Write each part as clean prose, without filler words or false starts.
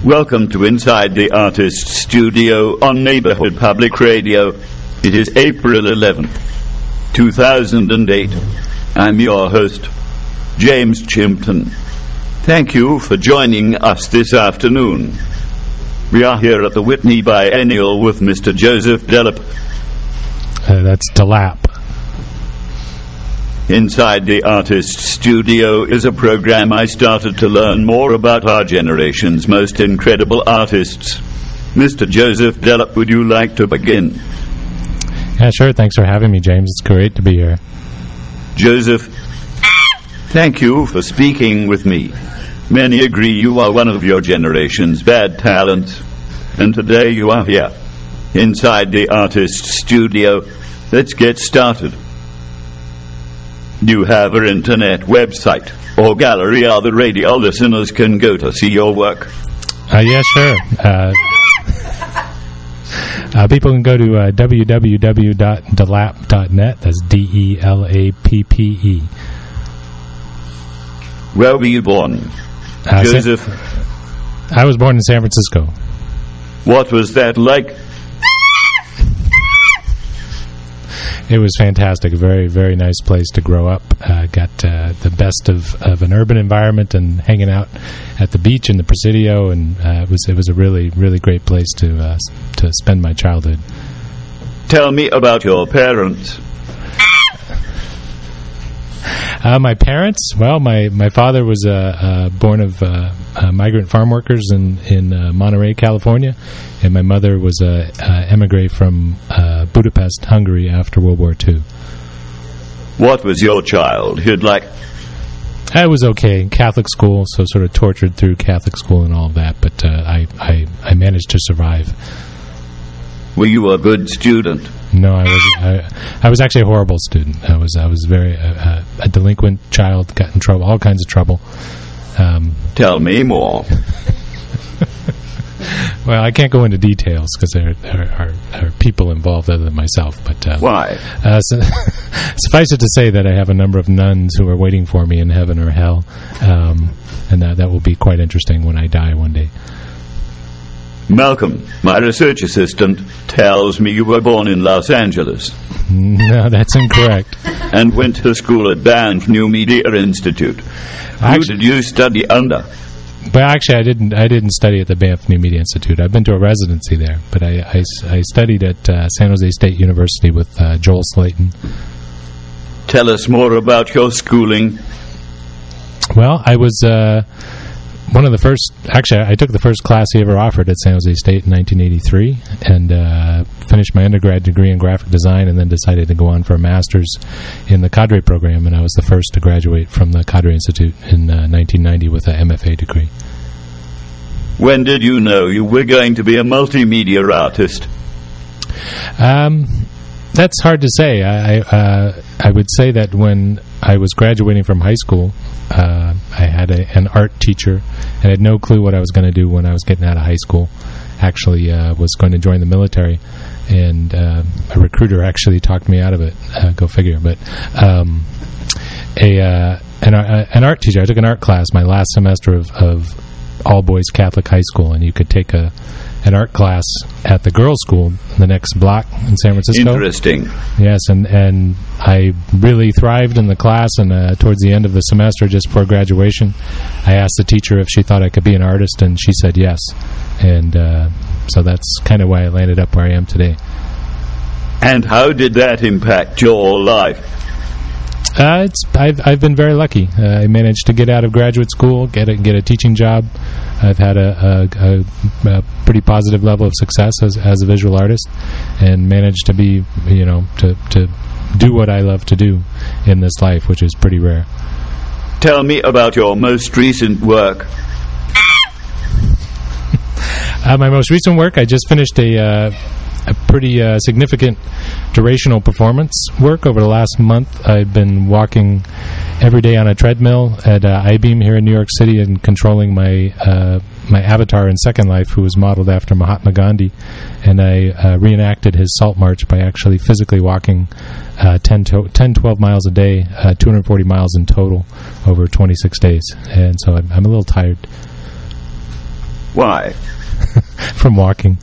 Welcome to Inside the Artist Studio on Neighborhood Public Radio. It is April 11th, 2008. I'm your host, James Chimpton. Thank you for joining us this afternoon. We are here at the Whitney Biennial with Mr. Joseph Delap. That's Delap. Inside the Artist Studio is a program I started to learn more about our generation's most incredible artists. Mr. Joseph Delap, would you like to begin? Yeah, sure. Thanks for having me, James. It's great to be here. Joseph, thank you for speaking with me. Many agree you are one of your generation's bad talents, and today you are here, inside the Artist Studio. Let's get started. You have an internet website or gallery other radio listeners can go to see your work? Yeah, sure. People can go to www.delap.net. That's DELAPPE. Where were you born, Joseph? I was born in San Francisco. What was that like? It was fantastic. A very, very nice place to grow up. Got the best of an urban environment and hanging out at the beach in the Presidio, and it was a really, really great place to spend my childhood. Tell me about your parents. My parents, well, my father was born of migrant farm workers in Monterey, California, and my mother was a emigre from Budapest, Hungary after World War II. What was your childhood like? I was okay. Catholic school, so sort of tortured through Catholic school and all of that, but I managed to survive. Were you a good student? No, I was actually a horrible student. I was very a delinquent child. Got in trouble, all kinds of trouble. Tell me more. Well, I can't go into details because there are people involved other than myself. But why? Suffice it to say that I have a number of nuns who are waiting for me in heaven or hell, and that will be quite interesting when I die one day. Malcolm, my research assistant, tells me you were born in Los Angeles. No, that's incorrect. And went to school at Banff New Media Institute. Who did you study under? But actually, I didn't study at the Banff New Media Institute. I've been to a residency there, but I studied at San Jose State University with Joel Slayton. Tell us more about your schooling. Well, I was one of the first. Actually, I took the first class he ever offered at San Jose State in 1983, and finished my undergrad degree in graphic design, and then decided to go on for a master's in the Cadre program, and I was the first to graduate from the Cadre Institute in 1990 with an MFA degree. When did you know you were going to be a multimedia artist? That's hard to say. I would say that when I was graduating from high school, I had an art teacher and had no clue what I was going to do when I was getting out of high school. Actually, was going to join the military, and a recruiter actually talked me out of it. Go figure. But an art teacher. I took an art class my last semester of all-boys Catholic high school, and you could take an art class at the girls' school the next block in San Francisco. Interesting. Yes, and I really thrived in the class, and towards the end of the semester, just before graduation, I asked the teacher if she thought I could be an artist, and she said yes. And so that's kind of why I landed up where I am today. And how did that impact your life? I've been very lucky. I managed to get out of graduate school, get a teaching job. I've had a pretty positive level of success as a visual artist, and managed to be, to do what I love to do in this life, which is pretty rare. Tell me about your most recent work. My most recent work, I just finished a pretty significant durational performance work over the last month. I've been walking every day on a treadmill at I-Beam here in New York City and controlling my avatar in Second Life, who was modeled after Mahatma Gandhi, and I reenacted his Salt March by actually physically walking 10-12 miles a day, 240 miles in total over 26 days. And so I'm a little tired. Why? From walking.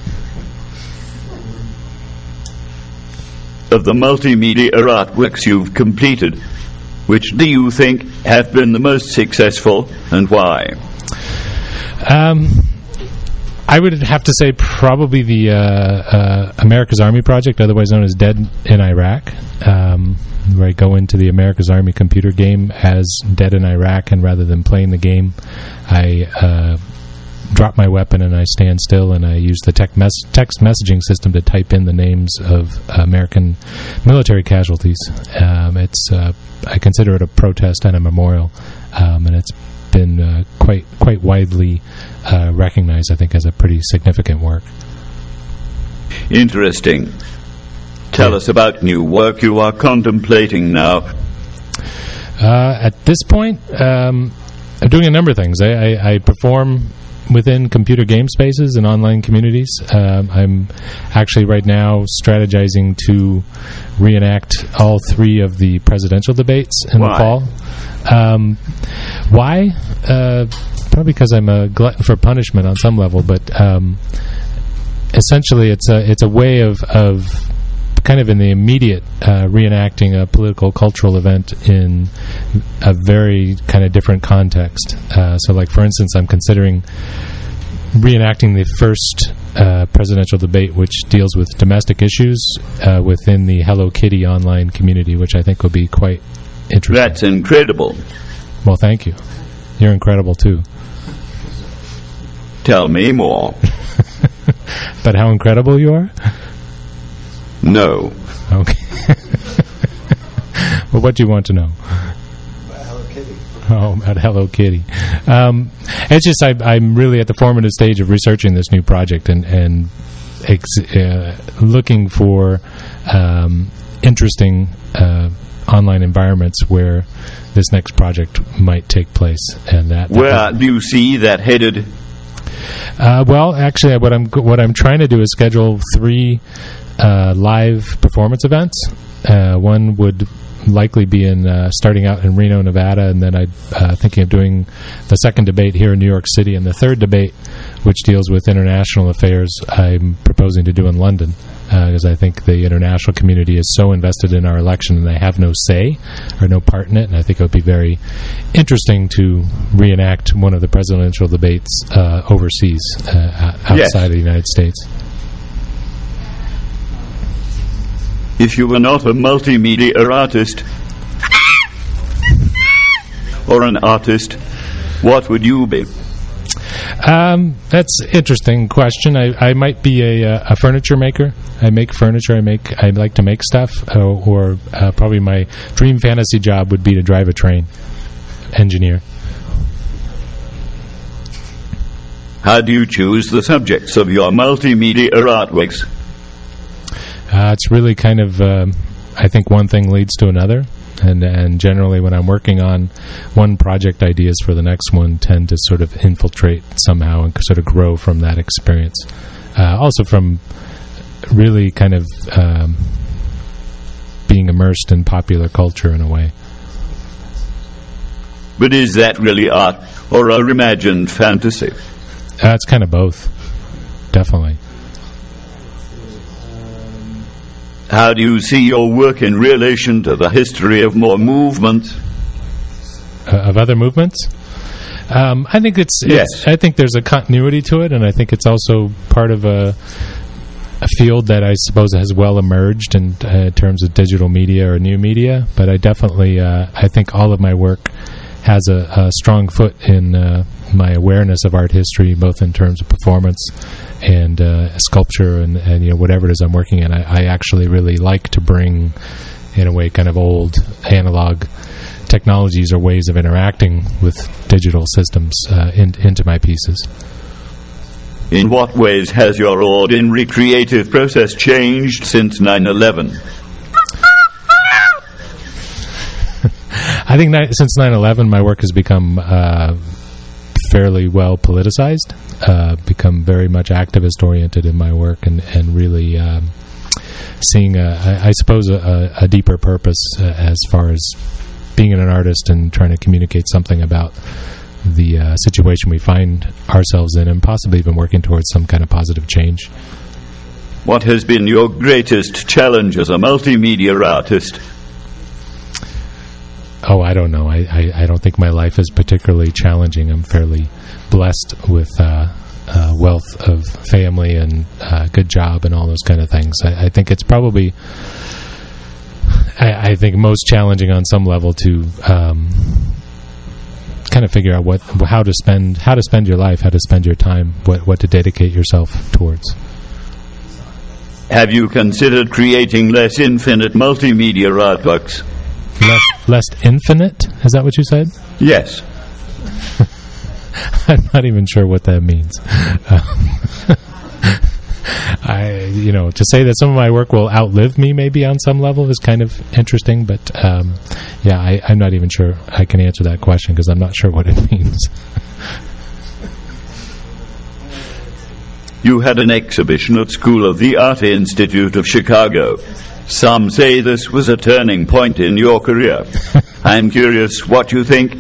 Of the multimedia artworks you've completed, which do you think have been the most successful, and why? I would have to say probably the America's Army project, otherwise known as Dead in Iraq, where I go into the America's Army computer game as Dead in Iraq, and rather than playing the game, I drop my weapon and I stand still, and I use the text messaging system to type in the names of American military casualties. I consider it a protest and a memorial, and it's been quite widely recognized, I think, as a pretty significant work. Interesting. Tell us about new work you are contemplating now. At this point, I'm doing a number of things. I perform within computer game spaces and online communities. I'm actually right now strategizing to reenact all 3 of the presidential debates in the fall. Why? Probably because I'm a glutton for punishment on some level, but essentially it's a way of kind of in the immediate reenacting a political cultural event in a very kind of different context. So like, for instance, I'm considering reenacting the first presidential debate, which deals with domestic issues within the Hello Kitty online community, which I think will be quite interesting. That's incredible. Well, thank you. You're incredible, too. Tell me more. But how incredible you are? No. Okay. Well, what do you want to know? About Hello Kitty. Oh, about Hello Kitty. It's just I'm really at the formative stage of researching this new project and looking for interesting online environments where this next project might take place. And where do you see that headed? Well, actually, what I'm trying to do is schedule 3 live performance events. One would likely be starting out in Reno, Nevada, and then I'm thinking of doing the second debate here in New York City, and the third debate, which deals with international affairs, I'm proposing to do in London, because I think the international community is so invested in our election and they have no say or no part in it, and I think it would be very interesting to reenact one of the presidential debates overseas, outside of the United States. If you were not a multimedia artist or an artist, what would you be? That's an interesting question. I might be a furniture maker. I make furniture. I like to make stuff. Or probably my dream fantasy job would be to drive a train. Engineer. How do you choose the subjects of your multimedia artworks? It's really kind of, I think one thing leads to another. And generally when I'm working on one project, ideas for the next one tend to sort of infiltrate somehow and sort of grow from that experience. Also from really kind of being immersed in popular culture in a way. But is that really art or a imagined fantasy? It's kind of both, definitely. How do you see your work in relation to the history of more movements? Of other movements? I think I think there's a continuity to it, and I think it's also part of a field that I suppose has well emerged in terms of digital media or new media. But I definitely, I think all of my work has a strong foot in my awareness of art history, both in terms of performance and sculpture and whatever it is I'm working in. I actually really like to bring, in a way, kind of old analog technologies or ways of interacting with digital systems into my pieces. In what ways has your ordinary creative process changed since 9/11? I think since 9/11, my work has become fairly well politicized, become very much activist-oriented in my work, and really seeing, I suppose, a deeper purpose as far as being an artist and trying to communicate something about the situation we find ourselves in, and possibly even working towards some kind of positive change. What has been your greatest challenge as a multimedia artist? Oh, I don't know. I don't think my life is particularly challenging. I'm fairly blessed with wealth of family and good job and all those kind of things. I think it's probably, I think, most challenging on some level to kind of figure out how to spend your life, how to spend your time, what to dedicate yourself towards. Have you considered creating less infinite multimedia artworks? Less infinite? Is that what you said? Yes. I'm not even sure what that means. To say that some of my work will outlive me maybe on some level is kind of interesting, but I'm not even sure I can answer that question because I'm not sure what it means. You had an exhibition at School of the Art Institute of Chicago. Some say this was a turning point in your career. I'm curious what you think.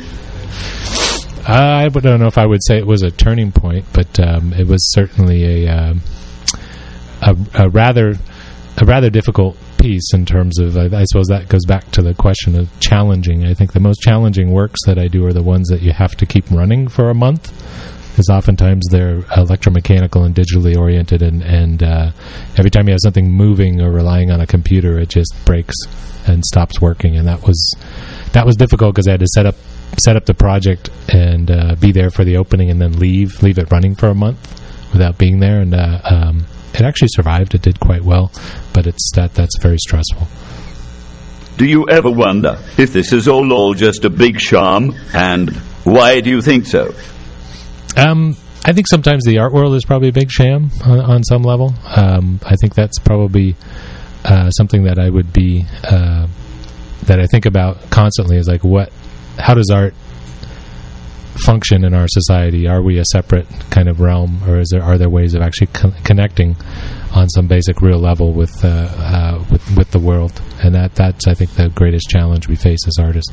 I don't know if I would say it was a turning point, but it was certainly a rather difficult piece in terms of, I suppose that goes back to the question of challenging. I think the most challenging works that I do are the ones that you have to keep running for a month, because oftentimes they're electromechanical and digitally oriented, and every time you have something moving or relying on a computer, it just breaks and stops working. And that was difficult because I had to set up the project and be there for the opening and then leave it running for a month without being there. And it actually survived. It did quite well, but that's very stressful. Do you ever wonder if this is all just a big sham, and why do you think so? I think sometimes the art world is probably a big sham on some level. I think that's probably something that I would be that I think about constantly, is like, how does art function in our society? Are we a separate kind of realm, or are there ways of actually connecting on some basic real level with the world? And that's I think the greatest challenge we face as artists.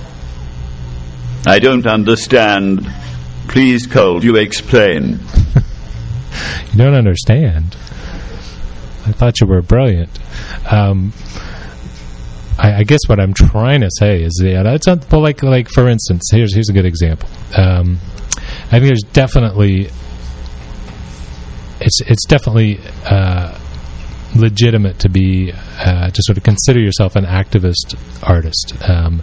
I don't understand. Please, Cole, you explain. You don't understand? I thought you were brilliant. I guess what I'm trying to say is it's not, well, like for instance, here's a good example. I think there's definitely it's definitely legitimate to be to sort of consider yourself an activist artist.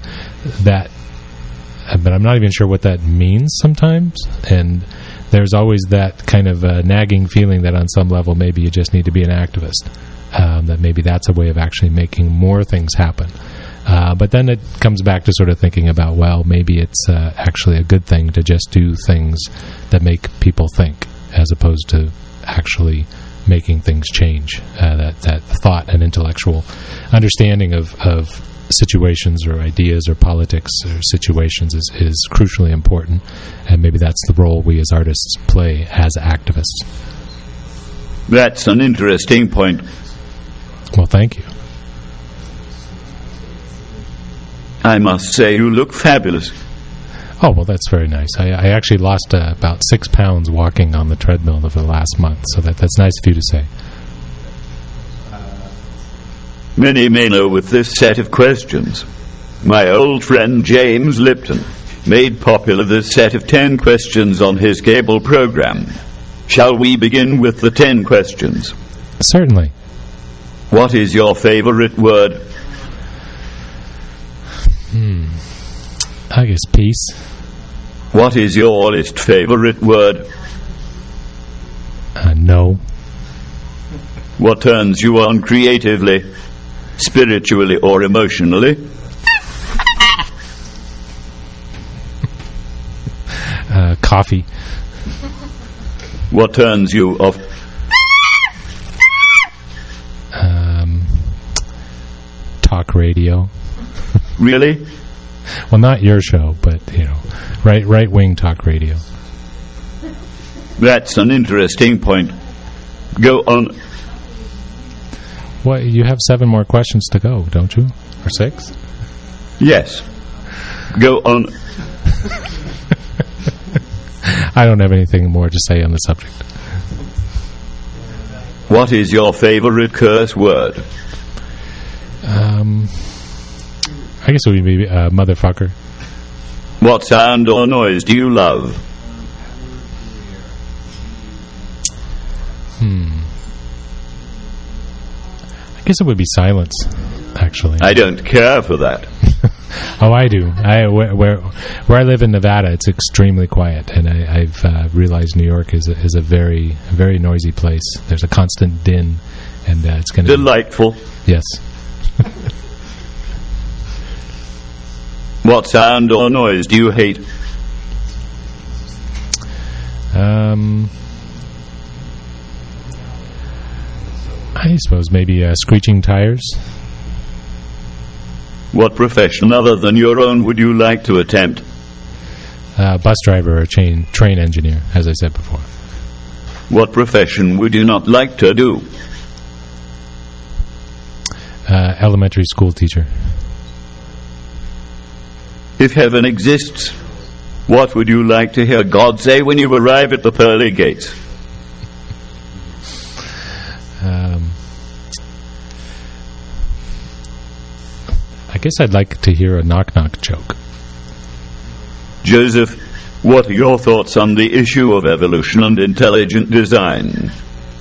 But I'm not even sure what that means sometimes, and there's always that kind of nagging feeling that on some level maybe you just need to be an activist, that maybe that's a way of actually making more things happen. But then it comes back to sort of thinking about, well, maybe it's actually a good thing to just do things that make people think, as opposed to actually making things change. That thought and intellectual understanding of situations or ideas or politics or situations is crucially important, and maybe that's the role we as artists play as activists. That's an interesting point. Well, thank you. I must say you look fabulous. Oh, well, that's very nice. I actually lost about 6 pounds walking on the treadmill over the last month, so that's nice of you to say. Many may know with this set of questions. My old friend James Lipton made popular this set of 10 questions on his cable program. Shall we begin with the 10 questions? Certainly. What is your favorite word? I guess peace. What is your least favorite word? No. What turns you on creatively, spiritually or emotionally? Coffee. What turns you off? Talk radio. Really? Well, not your show, but right-wing talk radio. That's an interesting point. Go on. Well, you have 7 more questions to go, don't you? Or 6? Yes. Go on. I don't have anything more to say on the subject. What is your favorite curse word? I guess it would be motherfucker. What sound or noise do you love? I guess it would be silence, actually. I don't care for that. Oh, I do. Where I live in Nevada, it's extremely quiet, and I've realized New York is a very, very noisy place. There's a constant din, and it's going to Delightful. Yes. What sound or noise do you hate? I suppose maybe screeching tires. What profession other than your own would you like to attempt? Bus driver or train engineer, as I said before. What profession would you not like to do? Elementary school teacher. If heaven exists, what would you like to hear God say when you arrive at the pearly gates? I guess I'd like to hear a knock-knock joke. Joseph, what are your thoughts on the issue of evolution and intelligent design?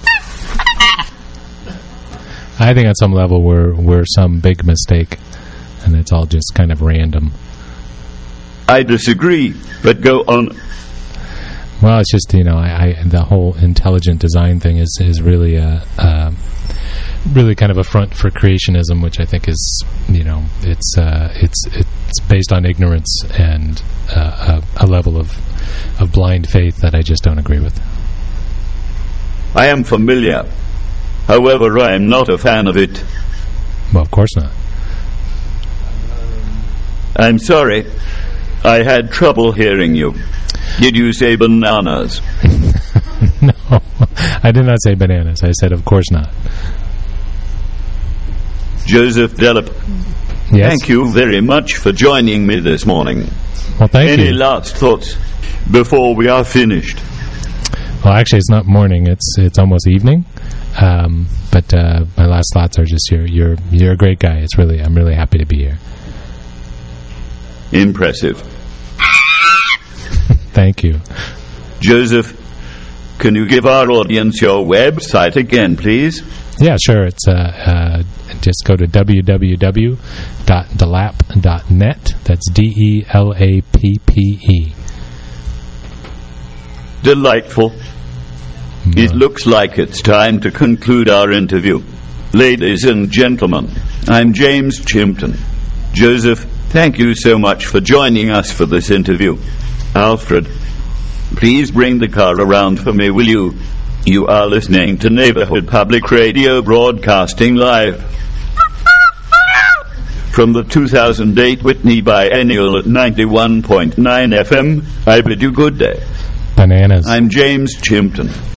I think on some level we're some big mistake, and it's all just kind of random. I disagree, but go on. Well, it's just, the whole intelligent design thing is really really kind of a front for creationism, which I think is, it's based on ignorance and a level of blind faith that I just don't agree with. I am familiar. However, I am not a fan of it. Well, of course not. I'm sorry. I had trouble hearing you. Did you say bananas? No, I did not say bananas. I said, of course not. Joseph Delap, yes? Thank you very much for joining me this morning. Well, thank you. Any last thoughts before we are finished? Well, actually, it's not morning. It's almost evening. But my last thoughts are just you're a great guy. I'm really happy to be here. Impressive. Thank you. Joseph, can you give our audience your website again, please? Yeah, sure. It's just go to www.delappe.net. That's DELAPPE. Delightful. It looks like it's time to conclude our interview. Ladies and gentlemen, I'm James Chimpton. Joseph, thank you so much for joining us for this interview. Alfred, please bring the car around for me, will you? You are listening to Neighborhood Public Radio, broadcasting live from the 2008 Whitney Biennial at 91.9 FM. I bid you good day. Bananas. I'm James Chimpton.